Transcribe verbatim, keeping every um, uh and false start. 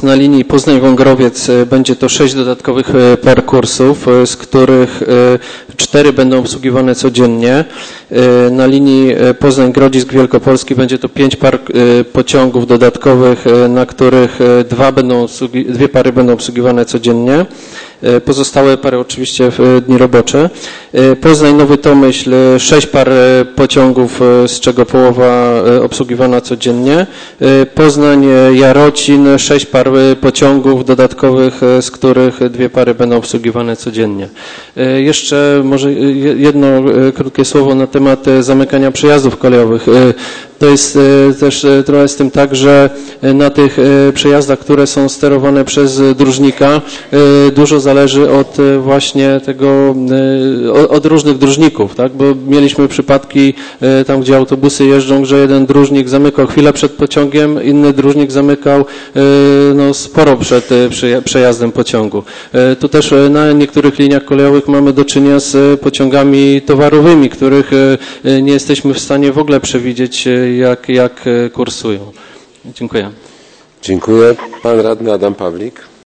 na linii Poznań-Wągrowiec będzie to sześć dodatkowych par kursów, z których cztery będą obsługiwane codziennie. Na linii Poznań-Grodzisk Wielkopolski będzie to pięć par pociągów dodatkowych, na których dwa będą obsługi- dwie pary będą obsługiwane codziennie. Pozostałe pary oczywiście w dni robocze. Poznań-Nowy Tomyśl sześć par pociągów, z czego połowa obsługiwana codziennie. Poznań-Jarocin sześć par pociągów dodatkowych, z których dwie pary będą obsługiwane codziennie. Jeszcze może jedno krótkie słowo na temat zamykania przejazdów kolejowych. To jest też trochę z tym tak, że na tych przejazdach, które są sterowane przez dróżnika, dużo zależy od właśnie tego, od różnych dróżników, tak? Bo mieliśmy przypadki tam, gdzie autobusy jeżdżą, że jeden dróżnik zamykał chwilę przed pociągiem, inny dróżnik zamykał no, sporo przed przejazdem pociągu. Tu też na niektórych liniach kolejowych mamy do czynienia z pociągami towarowymi, których nie jesteśmy w stanie w ogóle przewidzieć, jak, jak kursują. Dziękuję. Dziękuję. Pan radny Adam Pawlik.